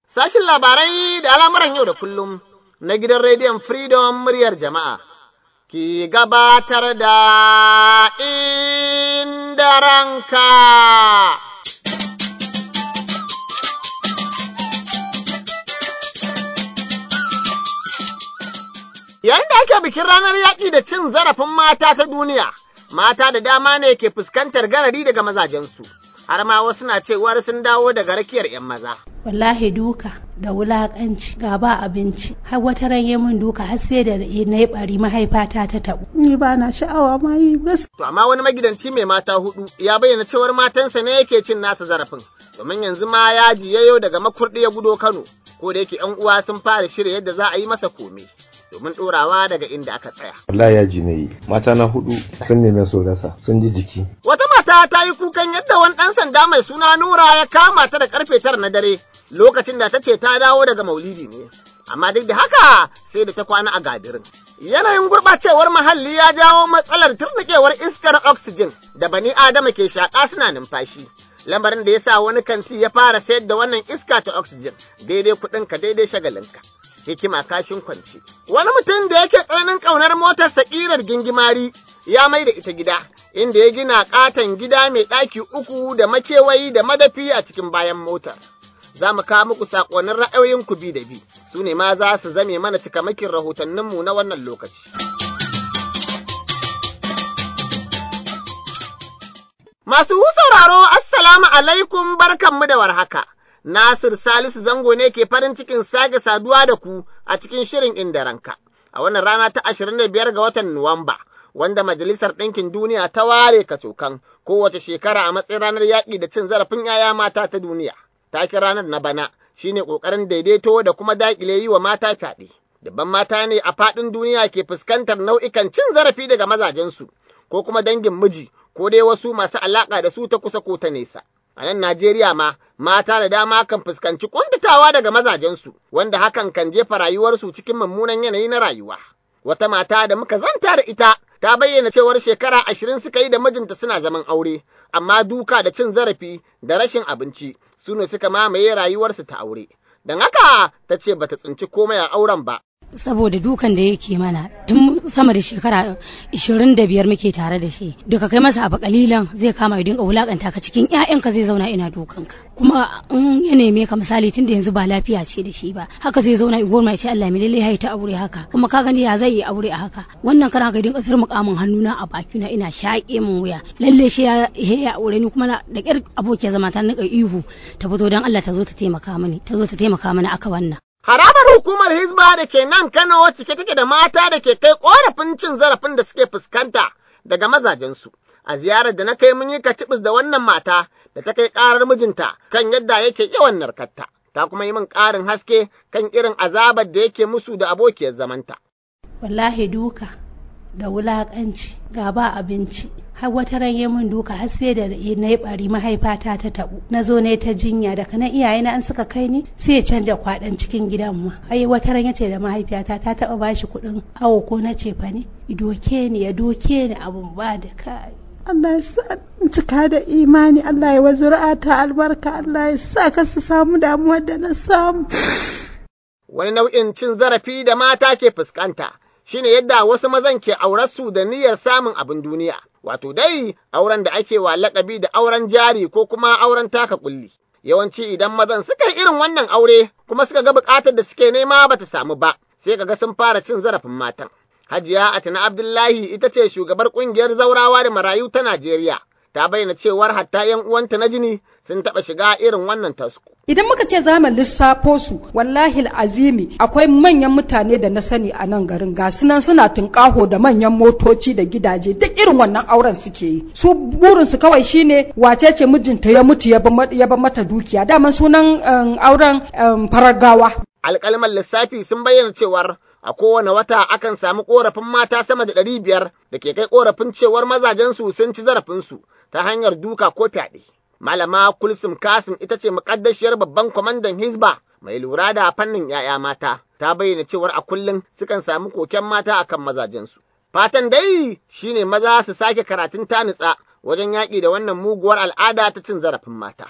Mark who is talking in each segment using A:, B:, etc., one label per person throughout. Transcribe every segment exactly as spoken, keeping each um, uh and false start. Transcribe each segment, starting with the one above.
A: Sashin labarai da al'amuran yau da kullum na gidan rediyon Freedom muryar jama'a ki gabatar da inda ranka. Yayin da ake bikin ranar yaƙi da cin zarafin mata ta duniya, mata da dama ne ke fuskantar garari daga mazajensu, har ma wasu na cewar sun dawo daga rakiyar ‘yan maza.
B: Wallahi duka da wulaƙanci ga ba abinci, har wata ranye min duka har sai da na yi bari mahaifata ta taɓu. Ni ba na sha'awa ma yi gas.
A: To amma wani magidanci mai mata hudu ya bayyana cewar matansa ne yake cin nasa zarafin, domin yanzu ma ya jiyayo daga makurɗi ya gudo Kano, ko da yake ‘yan uwa sun fara shirya yadda za a yi masa kome. Domin ɗorawa daga inda aka tsaya.
C: Wallahi yaji na yi, mata na hudu sun neme su rasa, sun ji jiki.
A: Wata mata ta yi kukan yadda wani ɗan sanda mai suna Nura ya kama ta da karfe tara na dare lokacin da ta ce ta dawo daga maulidi ne. Amma duk da haka sai da ta kwana a gadirin. Yanayin gurɓacewar muhalli ya jawo matsalar turnuƙewar iskar oxygen da bani Adama ke shaƙa suna numfashi. Lamarin da ya sa wani kanti ya fara sayar da wannan iska ta oxygen daidai kuɗinka daidai shagalinka. Hikima kashin kwanci. Wani mutum da yake tsananin ƙaunar motar sakirar gingimari ya mai da ita gida, inda ya gina ƙaton gida mai ɗaki uku da makewayi da madafi a cikin bayan motar. Za mu kawo muku saƙonin ra'ayoyin ku bi da bi, su ne ma za su zame mana cikamakin rahotanninmu na wannan lokaci. Masu sauraro, Assalamu alaikum, barkanmu da warhaka. Nasir Salisu Zango ne ke farin cikin sake saduwa da ku a cikin shirin inda ranka. A wannan rana ta ashirin da biyar ga watan Nuwamba, wanda Majalisar Ɗinkin Duniya ta ware kacokan kowace shekara a matsayin ranar yaƙi da cin zarafin ‘ya'ya mata ta duniya. Taken ranar na bana shine ƙoƙarin daidaito da kuma daƙile yi wa mata fyaɗe. Dabban mata ne a faɗin duniya ke fuskantar nau'ikan cin zarafi daga mazajensu, ko kuma dangin miji, ko dai wasu masu alaƙa da su ta kusa ko ta nesa. A nan Najeriya ma, mata da dama kan fuskanci ƙuntatawa daga mazajensu, wanda hakan kan jefa rayuwarsu cikin mummunan yanayi na rayuwa. Wata mata da muka zanta da ita, ta bayyana cewar shekara ashirin suka yi da mijinta suna zaman aure, amma duka da cin zarafi da rashin abinci su ne suka mamaye rayuwarsu ta aure. Don haka ta ce bata tsinci komai a auren ba.
D: Saboda dukan da yake mana tun sama da shekara ishirin da biyar muke tare da shi, duka kai masa abu kalilan zai kama ya dinga wulakanta ka cikin ƴaƴanka, zai zauna ina dukanka, kuma in ya neme ka misali tun da yanzu ba lafiya ce da shi ba, haka zai zauna igor mai ce Allah mai lalle hai ta aure haka, kuma ka gani ya zai yi aure a haka. Wannan kana ga dinga firmuka min hannuna a bakina ina shaƙe min wuya, lalle shi ya ya aure ni, kuma da ƙyar abokiya zama ta nika ihu ta fito dan Allah ta zo ta taimaka mini ta zo ta taimaka mana aka wannan.
A: Harabar hukumar Hizba da ke nan Kano cike take da mata da ke kai ƙorafin cin zarafin da suke fuskanta daga mazajensu. A ziyarar da na kai mun yi kacibis da wannan mata da ta kai ƙarar mijinta kan yadda yake yawan narkarta. Ta kuma yi min ƙarin haske kan irin azabar da yake musu da abokiyar zamanta.
B: Wallahi duka da wulaƙanci ga ba abinci, har wata ranye min duka har sai da na yi bari mahaifata ta taɓu. Na zo ne ta jinya, daga na iyayena an suka kai ni sai ya canja kwaɗan cikin gidan ma. Ai wata ranye ce da mahaifiyata ta taɓa bashi kuɗin awo ko na cefa ne, ya doke ni ya doke ni abun ba da kai. Allah ya sa in cika da imani, Allah ya wa ta albarka, Allah ya sa ka su samu damuwar da na samu.
A: Wani nau'in cin zarafi da mata ke fuskanta shine yadda wasu mazan ke aurarsu da niyyar samun abin duniya, wato dai auren da ake wa laƙabi da auren jari ko kuma auren taka kulli. Yawanci idan mazan suka yi irin wannan aure kuma suka ga buƙatar da suke nema bata samu ba, sai kaga sun fara cin zarafin matan. Hajiya Atina Abdullahi ita ce shugabar ƙungiyar zaurawa da marayu ta Najeriya. Ta bayyana cewar hatta ‘yan uwanta na jini sun taɓa shiga irin wannan tasku.
E: Idan muka ce za mu lissafo su, wallahi azimi akwai manyan mutane da na sani a nan garin, ga sunan suna tunƙaho da manyan motoci da gidaje, duk irin wannan auren suke yi. Su burinsu kawai shine wace ce mijinta ya mutu ya ba mata dukiya, daman sunan um, auren um, faragawa.
A: Alƙalman lissafi sun bayyana cewar a kowane wata akan samu ƙorafin mata sama da ɗari biyar da ke kai ƙorafin cewar mazajensu sun ci zarafinsu ta hanyar duka ko fyaɗe. Malama Kulsum Kasim ita ce muƙaddashiyar babban kwamandan Hizba mai lura da fannin ‘ya'ya mata, ta bayyana cewar a kullum sukan samu koken mata akan mazajensu. Fatan dai shine maza su sake karatun ta nutsa wajen yaƙi da wannan muguwar al'ada ta cin zarafin mata.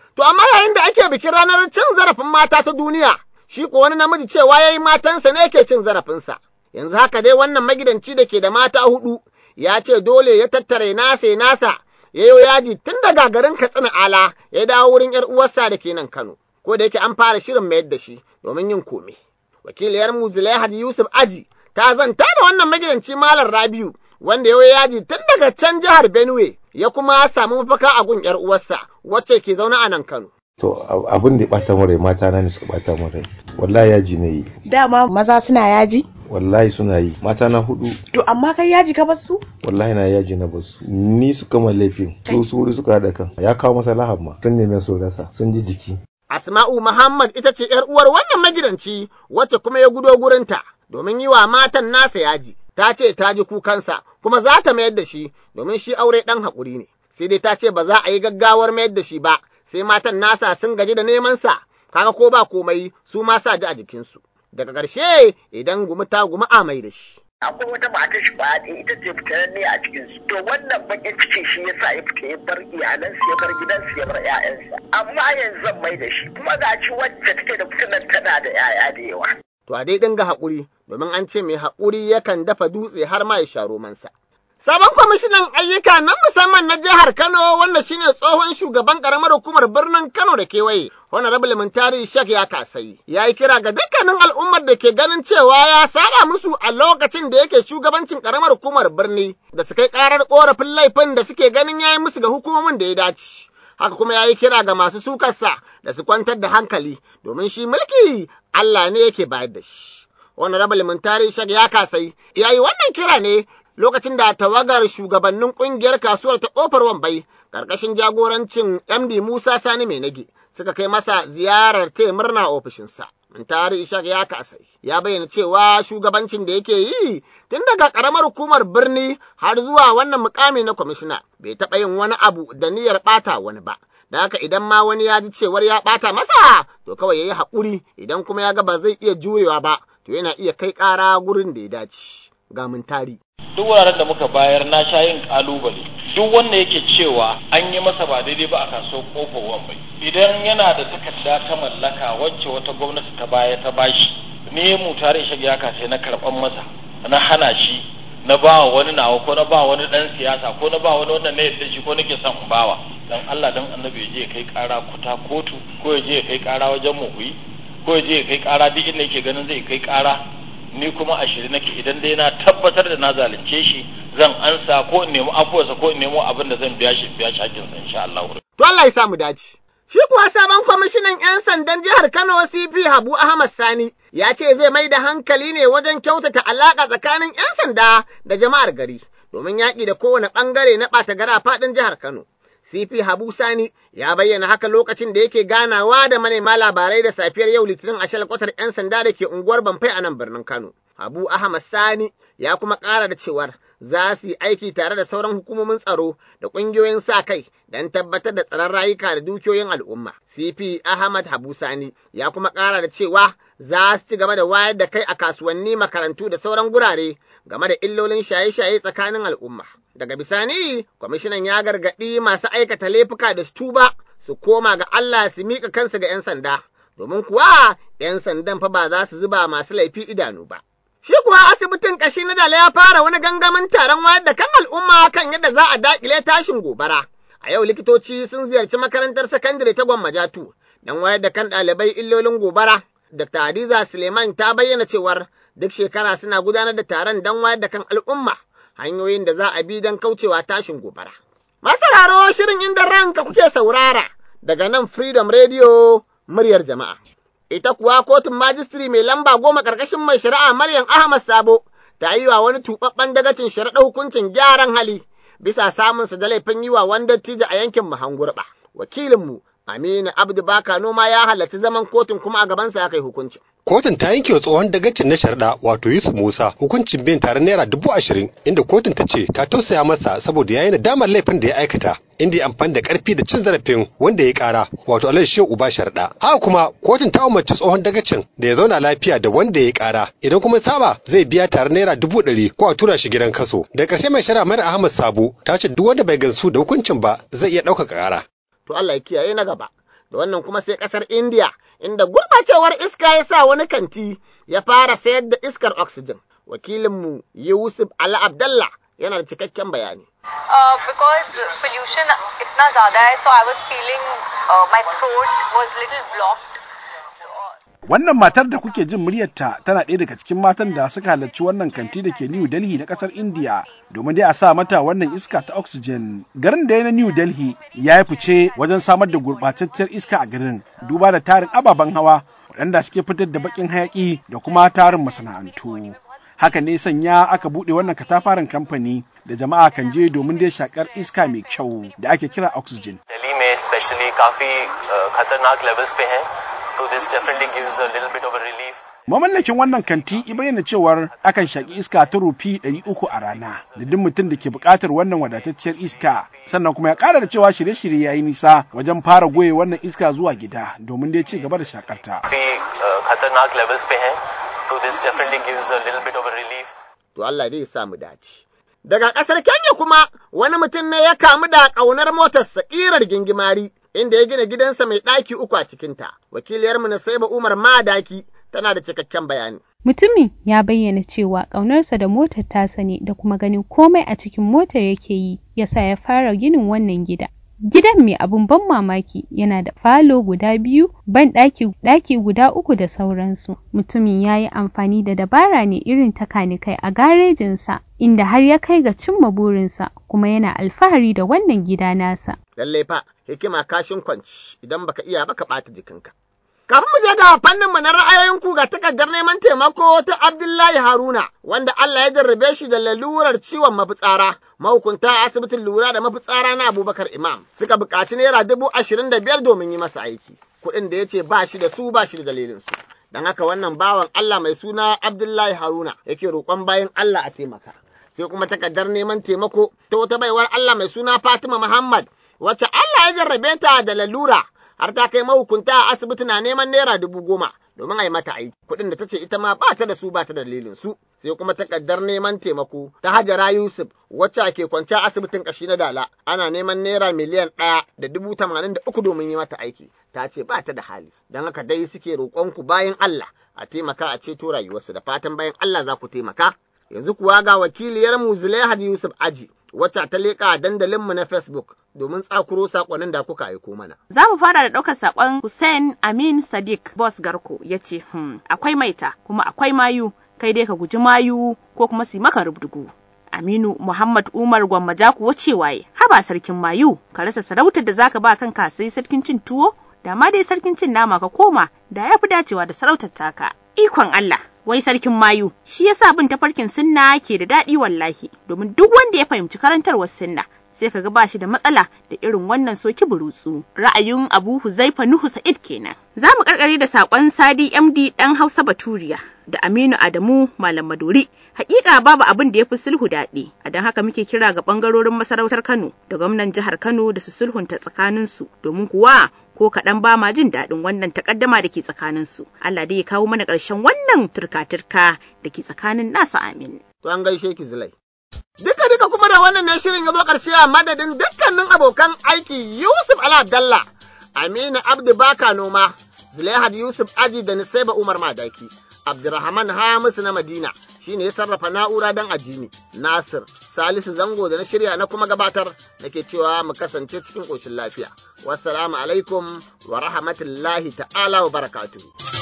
A: To amma yayin da ake bikin ranar cin zarafin mata ta duniya, shi ko wani namiji cewa ya yi matansa ne ke cin zarafinsa. Yanzu haka dai wannan magidanci da ke da mata hudu ya ce dole ya tattare nasa ya nasa ya yi yaji tun daga garin Katsina Ala ya dawo wurin ‘yar uwarsa da ke nan Kano, ko da yake an fara shirin mayar da shi domin yin kome. Wakiliyar mu Zulaihat Yusuf Aji ta zanta da wannan magidanci Malam Rabiu wanda ya yi yaji tun daga can jihar Benue ya kuma samu mafaka a gun ‘yar uwarsa wacce ke zaune a nan Kano.
C: To abin da ya bata mu rai mata na ne suka bata mu rai. Wallahi yaji ne yi.
F: Dama maza suna yaji?
C: Wallahi suna yi. Mata na hudu.
F: To amma kai yaji ka basu?
C: Wallahi na yaji na basu. Ni suka ma laifin. Su su wuri suka haɗa kan. Ya kawo masa lahab ma. Sun neme su rasa. Sun ji jiki.
A: Asma'u Muhammad ita ce ‘yar uwar wannan magidanci wacce kuma ya gudo gurinta domin yi wa matan nasa yaji. Ta ce ta ji kukansa kuma za ta mayar da shi domin shi aure ɗan haƙuri ne. Sai dai ta ce ba za a yi gaggawar mayar da shi ba sai matan nasa sun gaji da neman sa, kaga ko ba komai su ma sa ji a jikinsu. Daga ƙarshe idan gumi ta gumi a mai da shi.
G: Akwai wata matar shi ba ita ce fitararre a cikin su. To wannan bakin cikin shi yasa ya fita ya bar iyalansa ya bar gidansa ya bar ƴaƴansa. Amma yanzu zan mai da shi kuma ga ci wacce take da fitinar tana da ƴaƴa da yawa.
A: To a dai dinga haƙuri domin an ce mai haƙuri yakan dafa dutse har ma ya sha romansa. Sabon kwamishinan ayyuka na musamman na jihar Kano wanda shine tsohon shugaban karamar hukumar birnin Kano da kewaye, Honorable Muntari Shek ya kasai. Ya yi kira ga dukkanin al'ummar da ke ganin cewa ya saba musu a lokacin da yake shugabancin karamar hukumar birni da su kai karar korafin laifin da suke ganin ya yi musu ga hukumomin da ya dace. Haka kuma ya yi kira ga masu sukarsa da su kwantar da hankali domin shi mulki Allah ne yake bayar da shi. Honorable Muntari Shek ya kasai ya yi wannan kira ne lokacin da tawagar shugabannin ƙungiyar kasuwar ta ƙofar Wambai ƙarƙashin jagorancin M D Musa Sani Mai Nage suka kai masa ziyarar taya murna a ofishinsa. Muntari Ishaq ya kasai ya bayyana cewa shugabancin da yake yi tun daga ƙaramar hukumar birni har zuwa wannan mukami na kwamishina bai taɓa yin wani abu da niyyar ɓata wani ba. Da haka idan ma wani ya ji cewar ya ɓata masa to kawai ya yi haƙuri, idan kuma ya ga ba zai iya jurewa ba to yana iya kai ƙara gurin da ya dace. Ga Muntari.
H: Duk wuraren da muka bayar na sha yin kalubale, duk wanda yake cewa an yi masa ba daidai ba a kasuwar kofar Wambai, idan yana da takarda ta mallaka wacce wata gwamnati ta baya ta bashi, ni Muntari Ishaq ya kasai na karɓan masa, na hana shi, na ba wani nawa ko na ba wani dan siyasa ko na ba wani wanda na yadda shi ko nake son in bawa, dan Allah dan Annabi ya je ya kai ƙara kuta kotu ko ya je ya kai ƙara wajen muhuyi ko ya je ya kai ƙara duk inda yake ganin zai kai ƙara. Ni kuma a shiri nake idan dai na tabbatar da na zalunce shi zan ansa ko in nemi afuwarsa ko in nemo abin da zan biya shi biya shi hakkinsa insha Allah.
A: To Allah ya samu dace. Shi kuwa sabon kwamishinan 'yan sandan jihar Kano C P Habu Ahmad Sani ya ce zai mai da hankali ne wajen kyautata alaƙa tsakanin 'yan sanda da jama'ar gari domin yaƙi da kowane ɓangare na ɓata gara faɗin jihar Kano. C P Habu Sani ya bayyana haka lokacin da yake ganawa da manema labarai da safiyar yau Litinin a shalkwatar 'yan sanda da ke unguwar Bamfai a nan birnin Kano. Habu Ahmad Sani ya kuma ƙara da cewar za su yi aiki tare da sauran hukumomin tsaro da ƙungiyoyin sa kai don tabbatar da tsaron rayuka da dukiyoyin al'umma. C P Ahmad Habu Sani ya kuma ƙara da cewa za su ci gaba da wayar da kai a kasuwanni, makarantu da sauran gurare game da illolin shaye-shaye tsakanin al'umma. Daga bisani, kwamishinan ya gargaɗi masu aikata laifuka da su tuba su koma ga Allah su miƙa kansu ga 'yan sanda, domin kuwa 'yan sandan fa ba za su zuba masu laifi idanu ba. Shi kuwa asibitin ƙashi na Dala ya fara wani gangamin taron wayar da kan al'umma kan yadda za a daƙile tashin gobara. A yau likitoci sun ziyarci makarantar sakandare ta Gwammajatu don wayar da kan ɗalibai illolin gobara. Dokta Hadiza Suleiman ta bayyana cewar duk shekara suna gudanar da taron don wayar da kan al'umma hanyoyin da za a bi don kaucewa tashin gobara. Masararo shirin inda ranka kuke saurara daga nan Freedom Radio muryar jama'a. Ita kuwa kotun majistiri mai lamba goma ƙarƙashin mai shari'a Maryam Ahmad Sabo ta yi wa wani tuɓaɓɓen dagacin shari'a hukuncin gyaran hali bisa samunsa da laifin yi wa wani dattijo a yankin Mahangurɓa. Wakilinmu Aminu Abdu Baka Noma ya halarci zaman kotun kuma a gabansa ya kai hukuncin.
I: Kotun ta yanke wa tsohon dagacin na shari'a wato Yusuf Musa hukuncin biyan tare naira dubu ashirin, inda kotun ta ce ta tausaya masa saboda ya yi nadamar laifin da ya aikata, inda ya amfani da karfi da cin zarafin wanda ya kara wato Alhaji Shehu Uba Sharaɗa. Haka kuma kotun ta umarci tsohon dagacin da ya zauna lafiya da wanda ya kara, idan kuma saba zai biya tare naira dubu ɗari ko a tura shi gidan kaso. Da ƙarshe mai shari'a Maryam Ahmad Sabo ta ce duk wanda bai gansu da hukuncin ba zai iya ɗaukaka ƙara.
A: To Allah ya kiyaye na gaba. Da wannan kuma sai ƙasar India, inda gurɓacewar iska ya sa wani kanti ya fara sayar da iskar oxygen. Wakilinmu Yusuf Ali Abdallah yana da cikakken bayani.
J: Uh, because pollution itna zyada hai, so I was feeling uh, my throat was little blocked.
K: Wannan matar da kuke jin muryarta tana ɗaya daga cikin matan da suka halarci wannan kanti da ke New Delhi na ƙasar India domin dai a sa mata wannan iska ta oxygen. Garin da ya na New Delhi ya yi fice wajen samar da gurɓatacciyar iska a garin, duba da tarin ababen hawa waɗanda suke fitar da baƙin hayaƙi da kuma tarin masana'antu. Haka ne sanya aka buɗe wannan katafaren kamfani da jama'a kan je domin dai shakar iska mai kyau da ake kira oxygen.
L: Delhi में especially काफी खतरनाक levels पे हैं, so this definitely gives a little bit of a relief.
K: Mamallakin wannan kanti ya bayyana cewar akan shaki iska ta rufi ɗari uku a rana da duk mutum da ke buƙatar wannan wadatacciyar iska, sannan kuma ya ƙara da cewa shirye-shirye ya yi nisa wajen fara goye wannan iska zuwa gida domin dai ci gaba da shakarta.
L: काफी खतरनाक levels पे हैं, so this definitely gives a little bit of a relief.
A: To Allah dai ya sa mu dace. Daga ƙasar Kenya kuma wani mutum ne ya kamu da ƙaunar motarsa ƙirar gingimari inda ya gina gidansa mai ɗaki uku a cikinta. Wakiliyarmu Nasaiba Umar Madaki tana da cikakken bayani.
M: Mutumin ya bayyana cewa ƙaunarsa da motar tasa ne da kuma ganin komai a cikin motar yake yi yasa ya fara ginin wannan gida. Gidan mai abun ban mamaki yana da falo guda biyu, ban ɗaki ɗaki guda uku da sauransu. Mutumin ya yi amfani da dabara ne irin ta kanikai a garejinsa, inda har ya kai ga cimma burinsa, kuma yana alfahari da wannan gida nasa.
A: Lallai fa, hikima kashin kwanci idan baka iya baka ɓata jikinka. Kafin mu je ga fannin mu na ra'ayoyin ku ga takardar neman taimako ta Abdullahi Haruna wanda Allah ya jarrabe shi da lalurar ciwon mafitsara. Mahukunta a asibitin lura da mafitsara na Abubakar Imam suka buƙaci naira dubu ashirin da biyar domin yi masa aiki. Kuɗin da ya ce ba shi da su ba shi da dalilin su. Don haka wannan bawan Allah mai suna Abdullahi Haruna yake roƙon bayan Allah a taimaka. Sai kuma takardar neman taimako ta wata baiwar Allah mai suna Fatima Muhammad wacce Allah ya jarrabe ta da lalura har ta kai mahukunta a asibiti na neman naira dubu goma domin a yi mata aiki. Kuɗin da ta ce ita ma ba ta da su ba ta da dalilin su. Sai kuma takardar neman taimako ta Hajara Yusuf wacce ake kwance a asibitin kashi na Dala. Ana neman naira miliyan ɗaya da dubu tamanin da uku domin yi mata aiki. Ta ce ba ta da hali. Don haka dai suke roƙonku bayan Allah a taimaka a ceto rayuwarsu da fatan bayan Allah za ku taimaka. Yanzu kuwa ga wakiliyar mu Zulaihat Yusuf Aji wacce ta leƙa dandalinmu na Facebook domin tsakuro saƙonin da kuka aiko mana.
F: Za mu fara da ɗaukar saƙon Hussein Amin Sadiq Boss Garko ya ce, hmm, akwai maita kuma akwai mayu, kai dai ka guji mayu ko kuma su maka rubdugu. Aminu Muhammad Umar Gwammaja kuwa cewa haba sarkin mayu, ka rasa sarautar da zaka ba kanka sai sarkin cin tuwo, da ma dai sarkin cin nama ka koma, da ya fi dacewa da sarautar taka. Ikon Allah, wai sarkin mayu, shi yasa bin tafarkin sunna ke da daɗi wallahi, domin duk wanda ya fahimci karantarwar sunna sai kaga ba shi da matsala da irin wannan soki burutsu. Ra'ayin Abu Huzaifa Nuhu Sa'id kenan. Za mu karkare da sakon Sadi M D dan Hausa Baturiya da Aminu Adamu Malam Maduri. Hakika babu abin da ya fi sulhu daɗi, a don haka muke kira ga bangarorin masarautar Kano da gwamnan jihar Kano da su sulhunta tsakaninsu, domin kuwa ko kaɗan ba ma jin daɗin wannan takaddama da ke tsakaninsu. Allah dai ya kawo mana ƙarshen wannan turka-turka da ke tsakanin nasa amin.
A: To an gaishe ki Zulai. Duka duka kuma da wannan ne shirin ya zo ƙarshe a madadin dukkanin abokan aiki Yusuf Ala Abdallah, Aminu Abdu Baka Noma, Zulaihat Yusuf Aji da Nisaiba Umar Madaki, Abdurrahman Hamisu na Madina shine ya sarrafa na'ura don addini. Nasir Salisu Zango da na shirya na kuma gabatar nake cewa mu kasance cikin ƙoshin lafiya. Wassalamu alaikum wa rahmatullahi ta'ala wa barakatuhu.